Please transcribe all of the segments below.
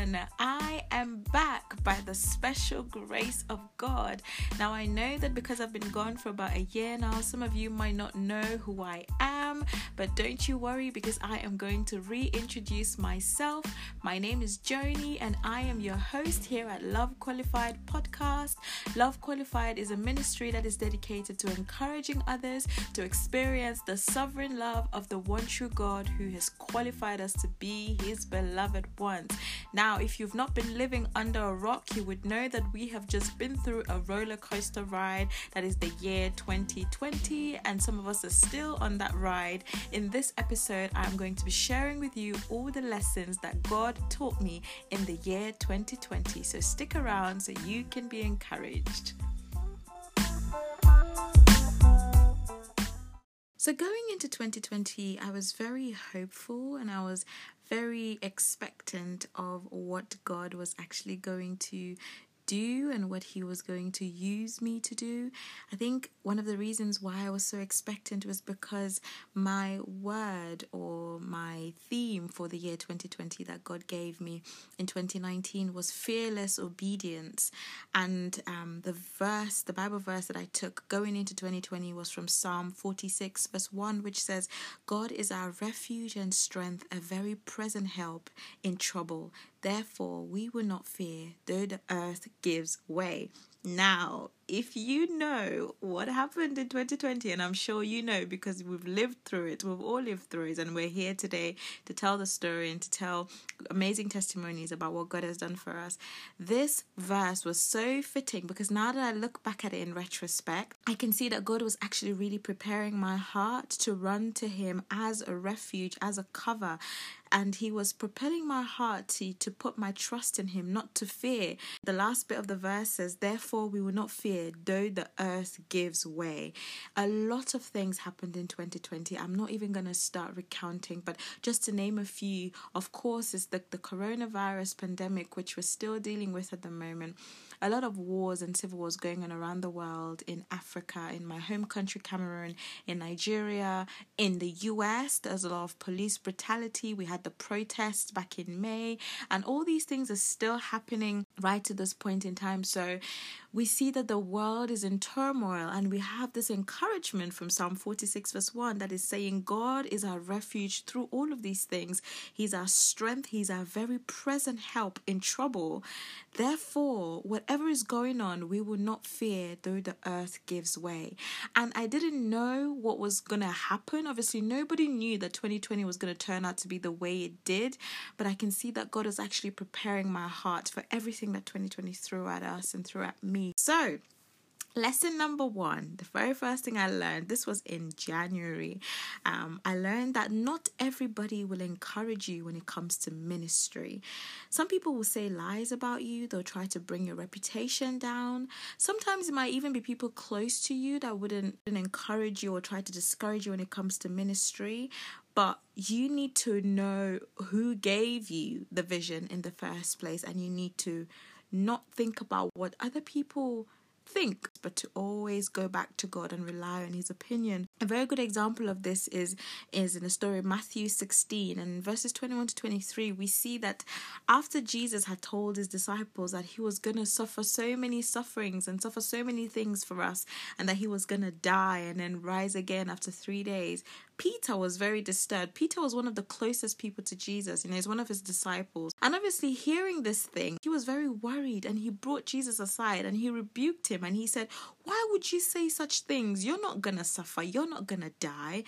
everyone. I am back by the special grace of God. Now, I know that because I've been gone for about a year now, some of you might not know who I am, but don't you worry because I am going to reintroduce myself. My name is Joni and I am your host here at Love Qualified Podcast. Love Qualified is a ministry that is dedicated to encouraging others to experience the sovereign love of the one true God who has qualified us to be his beloved ones. Now, if you've not been living under a rock, you would know that we have just been through a roller coaster ride that is the year 2020, and some of us are still on that ride. In this episode, I'm going to be sharing with you all the lessons that God taught me in the year 2020. So stick around so you can be encouraged. So going into 2020, I was very hopeful and I was very expectant of what God was actually going to do and what he was going to use me to do. I think one of the reasons why I was so expectant was because my word or my theme for the year 2020 that God gave me in 2019 was fearless obedience. And the Bible verse that I took going into 2020 was from Psalm 46 verse 1, which says, God is our refuge and strength, a very present help in trouble. Therefore, we will not fear, though the earth gives way. Now, if you know what happened in 2020, and I'm sure you know because we've lived through it, we've all lived through it, and we're here today to tell the story and to tell amazing testimonies about what God has done for us. This verse was so fitting because now that I look back at it in retrospect, I can see that God was actually really preparing my heart to run to him as a refuge, as a cover. And he was propelling my heart to put my trust in him, not to fear. The last bit of the verse says, therefore we will not fear, though the earth gives way. A lot of things happened in 2020. I'm not even going to start recounting, but just to name a few, of course, is the coronavirus pandemic, which we're still dealing with at the moment. A lot of wars and civil wars going on around the world, in Africa, in my home country, Cameroon, in Nigeria, in the US. There's a lot of police brutality. We had the protests back in May, and all these things are still happening right to this point in time. So we see that the world is in turmoil, and we have this encouragement from Psalm 46 verse 1 that is saying God is our refuge through all of these things. He's our strength. He's our very present help in trouble. Therefore, whatever is going on, we will not fear, though the earth gives way. And I didn't know what was going to happen. Obviously, nobody knew that 2020 was going to turn out to be the way it did. But I can see that God is actually preparing my heart for everything that 2020 threw at us and threw at me. So, lesson number 1, the very first thing I learned, this was in January. I learned that not everybody will encourage you when it comes to ministry. Some people will say lies about you. They'll try to bring your reputation down. Sometimes it might even be people close to you that wouldn't encourage you or try to discourage you when it comes to ministry. But you need to know who gave you the vision in the first place, and you need to not think about what other people think, but to always go back to God and rely on his opinion. A very good example of this is in the story of Matthew 16, and in verses 21 to 23, we see that after Jesus had told his disciples that he was going to suffer so many sufferings and suffer so many things for us, and that he was going to die and then rise again after 3 days, Peter was very disturbed. Peter was one of the closest people to Jesus, he's one of his disciples. And obviously hearing this thing, he was very worried, and he brought Jesus aside and he rebuked him and he said, why would you say such things? You're not going to suffer. You're not going to die,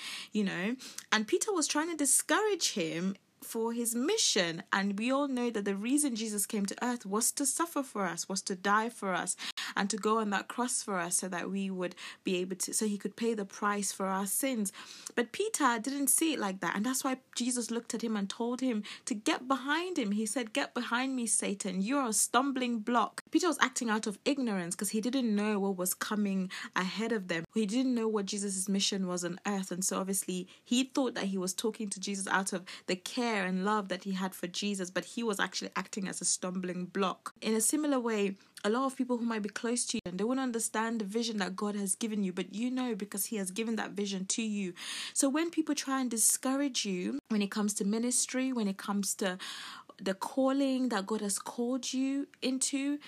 And Peter was trying to discourage him for his mission. And we all know that the reason Jesus came to earth was to suffer for us, was to die for us, and to go on that cross for us so that we would be able to, so he could pay the price for our sins. But Peter didn't see it like that. And that's why Jesus looked at him and told him to get behind him. He said, get behind me, Satan. You're a stumbling block Peter was acting out of ignorance because he didn't know what was coming ahead of them. He didn't know what Jesus' mission was on earth. And so obviously he thought that he was talking to Jesus out of the care and love that he had for Jesus, but he was actually acting as a stumbling block. In a similar way, a lot of people who might be close to you, and they won't understand the vision that God has given you, but you know because he has given that vision to you. So when people try and discourage you when it comes to ministry, when it comes to the calling that God has called you into,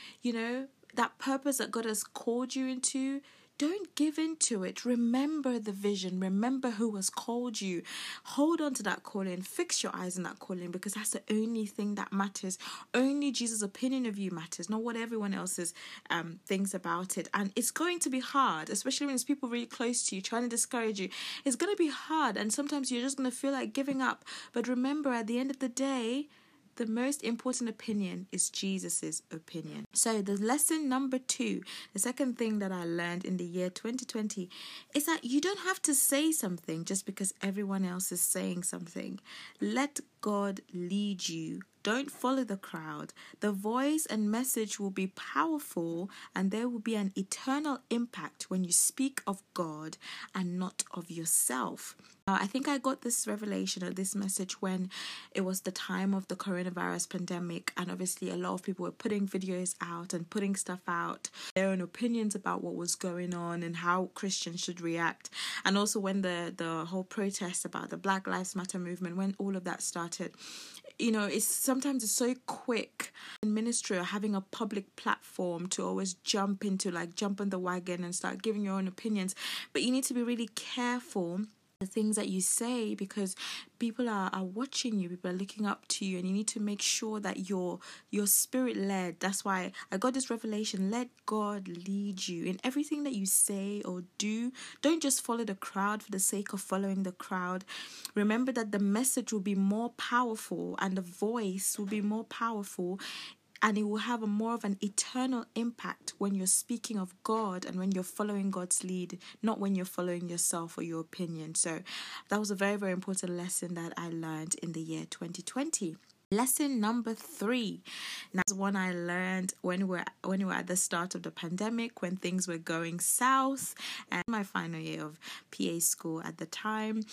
that purpose that God has called you into, don't give in to it. Remember the vision. Remember who has called you. Hold on to that calling. Fix your eyes on that calling, because that's the only thing that matters. Only Jesus' opinion of you matters, not what everyone else's thinks about it. And it's going to be hard, especially when it's people really close to you trying to discourage you. It's going to be hard, and sometimes you're just going to feel like giving up. But remember, at the end of the day, the most important opinion is Jesus's opinion. So the lesson number 2, the second thing that I learned in the year 2020, is that you don't have to say something just because everyone else is saying something. Let God lead you. Don't follow the crowd. The voice and message will be powerful, and there will be an eternal impact when you speak of God and not of yourself. I think I got this revelation or this message when it was the time of the coronavirus pandemic, and obviously a lot of people were putting videos out and putting stuff out, their own opinions about what was going on and how Christians should react. And also when the whole protest about the Black Lives Matter movement, when all of that started, it's sometimes so quick in ministry or having a public platform to always jump on the wagon and start giving your own opinions. But you need to be really careful the things that you say, because people are watching you, people are looking up to you, and you need to make sure that you're spirit led. That's why I got this revelation. Let God lead you in everything that you say or do. Don't just follow the crowd for the sake of following the crowd. Remember that the message will be more powerful and the voice will be more powerful, and it will have more of an eternal impact when you're speaking of God and when you're following God's lead, not when you're following yourself or your opinion. So that was a very, very important lesson that I learned in the year 2020. Lesson number 3. Now, this one I learned when we were at the start of the pandemic, when things were going south, and my final year of PA school at the time.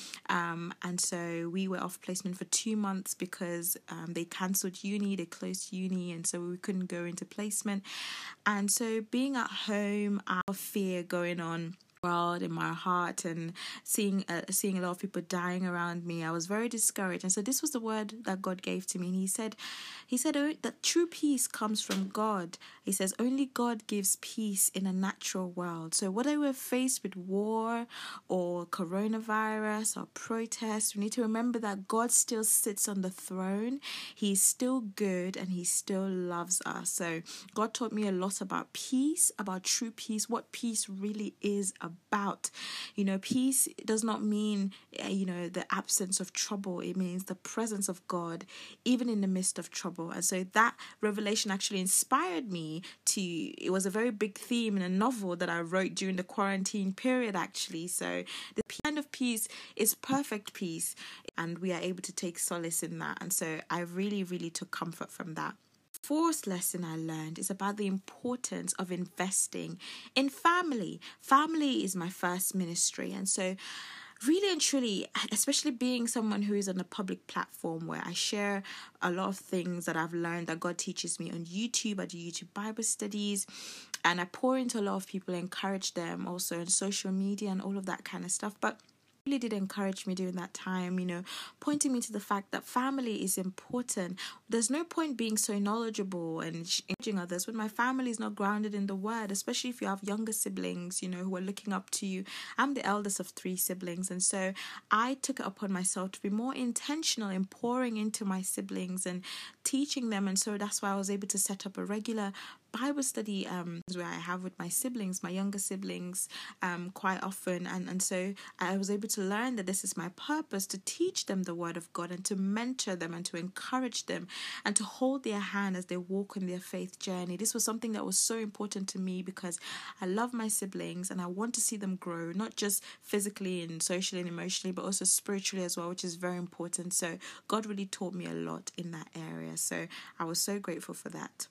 And so we were off placement for 2 months because they cancelled uni, they closed uni, and so we couldn't go into placement. And so being at home, out of fear going on world in my heart, and seeing a lot of people dying around me, I was very discouraged. And so this was the word that God gave to me, and he said oh, that true peace comes from God. He says only God gives peace in a natural world. So whether we're faced with war or coronavirus or protests, we need to remember that God still sits on the throne. He's still good and he still loves us. So God taught me a lot about peace, about true peace, what peace really is about. Peace does not mean the absence of trouble. It means the presence of God even in the midst of trouble. And so that revelation actually inspired me it was a very big theme in a novel that I wrote during the quarantine period, actually. So the kind of peace is perfect peace, and we are able to take solace in that. And so I really, really took comfort from that. Fourth lesson I learned is about the importance of investing in family. Family is my first ministry, and so really and truly, especially being someone who is on a public platform where I share a lot of things that I've learned that God teaches me on YouTube. I do YouTube Bible studies, and I pour into a lot of people, encourage them also on social media and all of that kind of stuff. But really did encourage me during that time, pointing me to the fact that family is important. There's no point being so knowledgeable and encouraging others when my family is not grounded in the word, especially if you have younger siblings, who are looking up to you. I'm the eldest of 3 siblings, and so I took it upon myself to be more intentional in pouring into my siblings and teaching them. And so that's why I was able to set up a regular Bible study where I have with my siblings, my younger siblings, quite often, and so I was able to learn that this is my purpose, to teach them the word of God and to mentor them and to encourage them and to hold their hand as they walk on their faith journey. This was something that was so important to me because I love my siblings and I want to see them grow, not just physically and socially and emotionally, but also spiritually as well, which is very important. So God really taught me a lot in that area. So I was so grateful for that.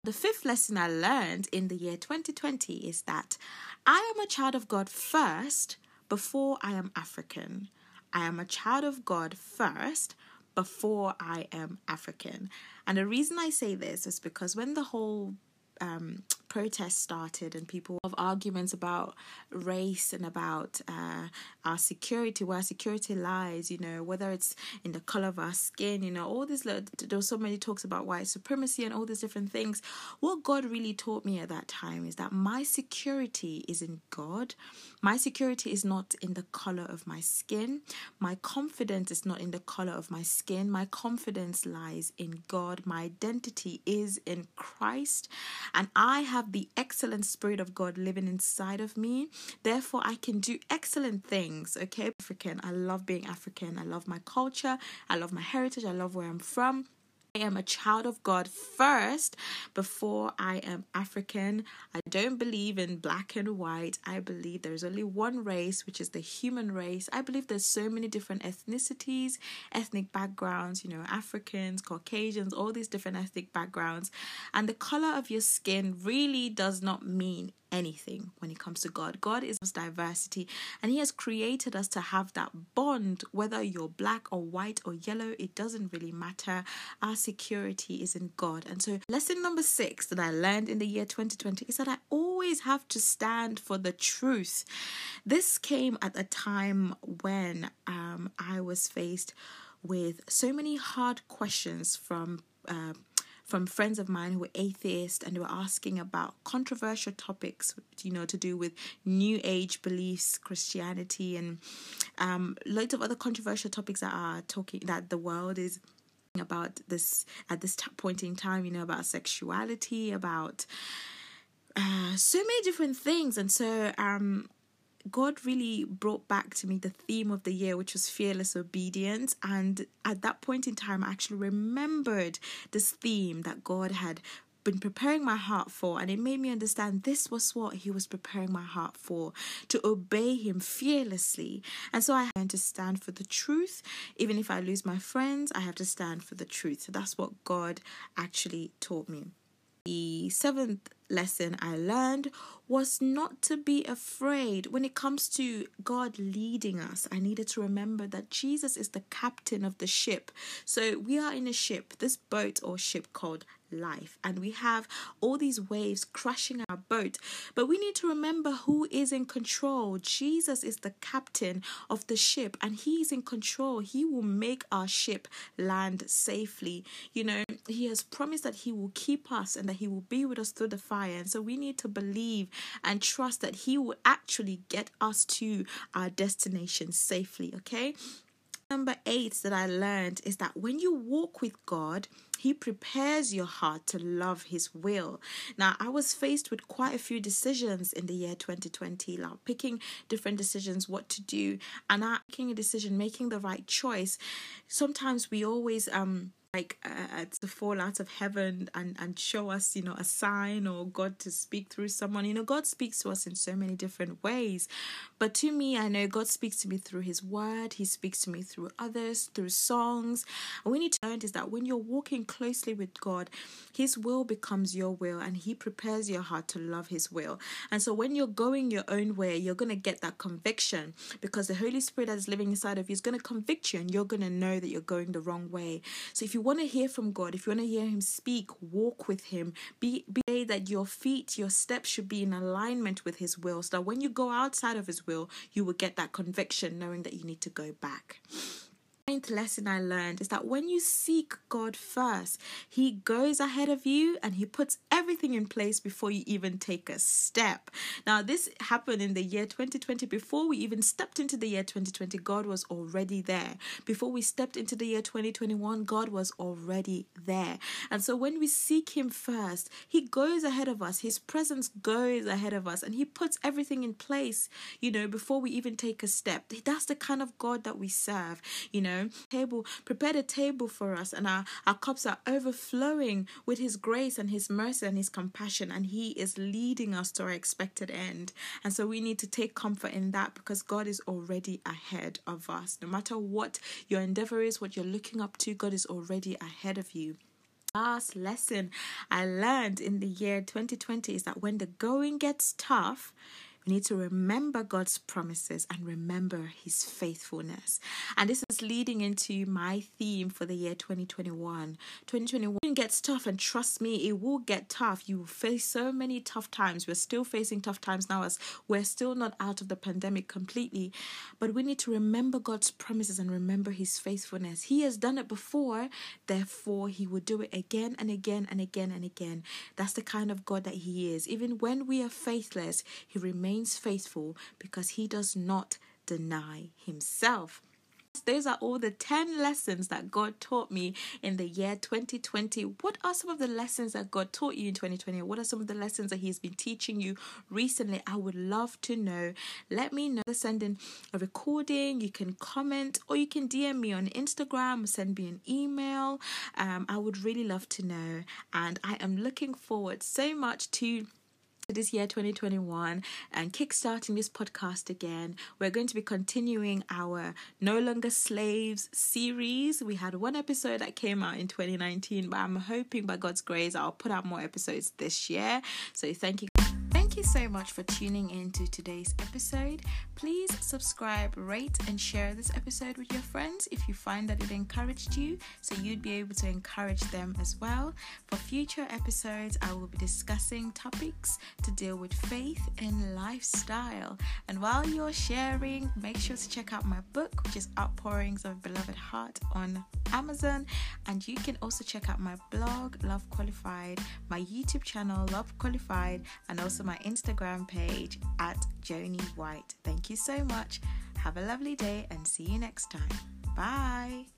The fifth lesson I learned in the year 2020 is that I am a child of God first before I am African. I am a child of God first before I am African. And the reason I say this is because when the whole protest started and people have arguments about race and about our security, where our security lies, whether it's in the color of our skin, all this, there was so many talks about white supremacy and all these different things. What God really taught me at that time is that my security is in God. My security is not in the color of my skin. My confidence is not in the color of my skin. My confidence lies in God. My identity is in Christ. And I have the excellent Spirit of God living inside of me. Therefore, I can do excellent things. Okay, African. I love being African. I love my culture. I love my heritage. I love where I'm from. I am a child of God first before I am African. I don't believe in black and white. I believe there's only one race, which is the human race. I believe there's so many different ethnicities, ethnic backgrounds, Africans, Caucasians, all these different ethnic backgrounds. And the color of your skin really does not mean anything when it comes to God. God is diversity, and He has created us to have that bond. Whether you're black or white or yellow, it doesn't really matter. Our security is in God. And so lesson number 6 that I learned in the year 2020 is that I always have to stand for the truth. This came at a time when I was faced with so many hard questions from friends of mine who were atheists, and they were asking about controversial topics, to do with New Age beliefs, Christianity, and loads of other controversial topics that the world is about this at this point in time, about sexuality, about so many different things. And so God really brought back to me the theme of the year, which was fearless obedience. And at that point in time, I actually remembered this theme that God had been preparing my heart for, and it made me understand this was what He was preparing my heart for, to obey Him fearlessly. And so I had to stand for the truth. Even if I lose my friends, I have to stand for the truth. So that's what God actually taught me. The 7th lesson I learned was not to be afraid. When it comes to God leading us, I needed to remember that Jesus is the captain of the ship. So we are in a ship, this boat or ship called life, and we have all these waves crashing our boat, but we need to remember who is in control. Jesus is the captain of the ship, and He's in control. He will make our ship land safely. He has promised that He will keep us and that He will be with us through the fire. And so we need to believe and trust that He will actually get us to our destination safely. Okay. Number 8 that I learned is that when you walk with God, He prepares your heart to love His will. Now, I was faced with quite a few decisions in the year 2020, like picking different decisions, what to do, and making a decision, making the right choice. Sometimes we always to fall out of heaven and show us, a sign, or God to speak through someone. God speaks to us in so many different ways. But to me, I know God speaks to me through His word. He speaks to me through others, through songs. And we need to learn is that when you're walking closely with God, His will becomes your will, and He prepares your heart to love His will. And so when you're going your own way, you're going to get that conviction, because the Holy Spirit that is living inside of you is going to convict you, and you're going to know that you're going the wrong way. So if you want to hear from God, if you want to hear Him speak, walk with Him. Be that your feet, your steps should be in alignment with His will, so that when you go outside of His will, you will get that conviction, knowing that you need to go back. The 9th lesson I learned is that when you seek God first, He goes ahead of you and He puts everything in place before you even take a step. Now, this happened in the year 2020. Before we even stepped into the year 2020, God was already there. Before we stepped into the year 2021, God was already there. And so when we seek Him first, He goes ahead of us. His presence goes ahead of us, and He puts everything in place, before we even take a step. That's the kind of God that we serve, prepared a table for us, and our cups are overflowing with His grace and His mercy and His compassion, and He is leading us to our expected end. And so we need to take comfort in that, because God is already ahead of us. No matter what your endeavor is, what you're looking up to, God is already ahead of you. Last lesson I learned in the year 2020 is that when the going gets tough, we need to remember God's promises and remember his faithfulness. And this is leading into my theme for the year 2021. 2021 gets tough, and trust me, it will get tough. You will face so many tough times. We're still facing tough times now, as we're still not out of the pandemic completely. But we need to remember God's promises and remember his faithfulness. He has done it before, therefore he will do it again and again and again and again. That's the kind of God that he is. Even when we are faithless, he remains faithful because he does not deny himself. Those are all the 10 lessons that God taught me in the year 2020. What are some of the lessons that God taught you in 2020? What are some of the lessons that he's been teaching you recently? I would love to know. Let me know. Send in a recording. You can comment, or you can DM me on Instagram or send me an email. I would really love to know. And I am looking forward so much to this year 2021 and kickstarting this podcast again. We're going to be continuing our No Longer Slaves series. We had one episode that came out in 2019, but I'm hoping by God's grace I'll put out more episodes this year. So thank you so much for tuning in to today's episode. Please subscribe, rate and share this episode with your friends if you find that it encouraged you, so you'd be able to encourage them as well. For future episodes, I will be discussing topics to deal with faith and lifestyle. And while you're sharing, make sure to check out my book, which is Outpourings of a Beloved Heart, on Amazon. And you can also check out my blog, Love Qualified, my YouTube channel, Love Qualified, and also my Instagram page at Joni White. Thank you so much. Have a lovely day and see you next time. Bye.